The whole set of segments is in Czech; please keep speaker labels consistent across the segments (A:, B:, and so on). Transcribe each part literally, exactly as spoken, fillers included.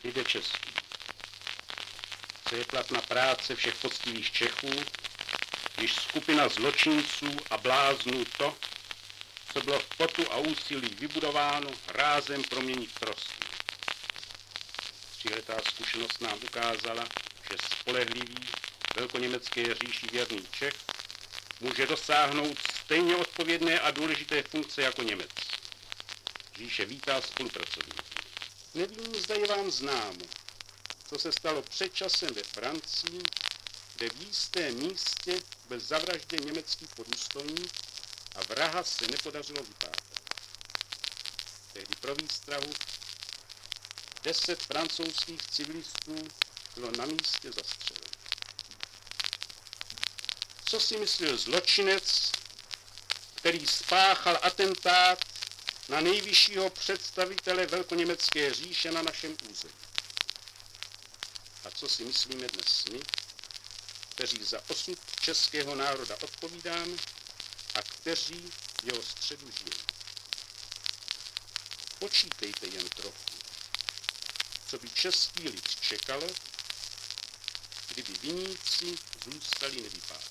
A: Jde český. Co je platná práce všech poctivých Čechů, když skupina zločinců a bláznů to, co bylo v potu a úsilí vybudováno, rázem promění v trosky. Tříletá zkušenost nám ukázala, že spolehlivý, velkoněmecké říši věrný Čech může dosáhnout stejně odpovědné a důležité funkce jako Němec. Říše vítá spolupracovníky. Nevím, zda je vám známo, co se stalo před časem ve Francii, kde v jistém místě byl zavražděn německý podůstojník a vraha se nepodařilo vypátat. Tehdy pro výstrahu deset francouzských civilistů bylo na místě zastřeleno. Co si myslel zločinec, který spáchal atentát na nejvyššího představitele velkoněmecké říše na našem území? A co si myslíme dnes my, kteří za osud českého národa odpovídáme a kteří v jeho středu žijí? Počítejte jen trochu, co by český lid čekalo, kdyby viníci zůstali nevypátaní.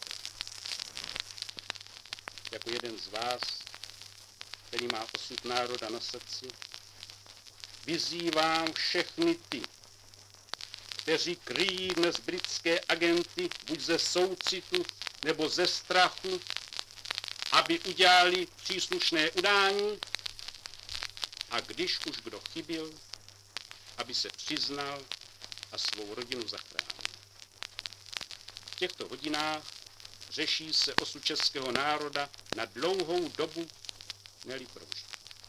A: Jako jeden z vás, který má osud národa na srdci, vyzývám všechny ty, kteří kryjí dnes britské agenty buď ze soucitu nebo ze strachu, aby udělali příslušné udání, a když už kdo chybil, aby se přiznal a svou rodinu zachránil. V těchto hodinách řeší se osud českého národa na dlouhou dobu, ne-li provždy.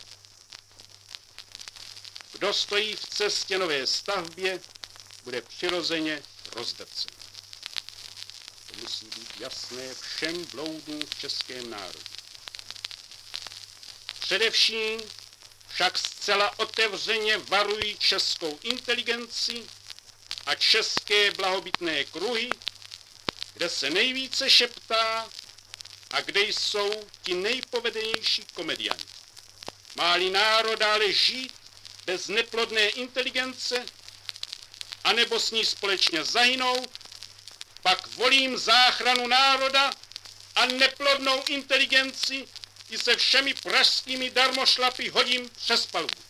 A: Kdo stojí v cestě nové stavbě, bude přirozeně rozdrcen. To musí být jasné všem bloudům v českém národě. Především však zcela otevřeně varují českou inteligenci a české blahobytné kruhy, kde se nejvíce šeptá a kde jsou ti nejpovedenější komedianti. Má-li národ dále žít bez neplodné inteligence, anebo s ní společně zahynout, pak volím záchranu národa a neplodnou inteligenci i se všemi pražskými darmošlapy hodím přes palubu.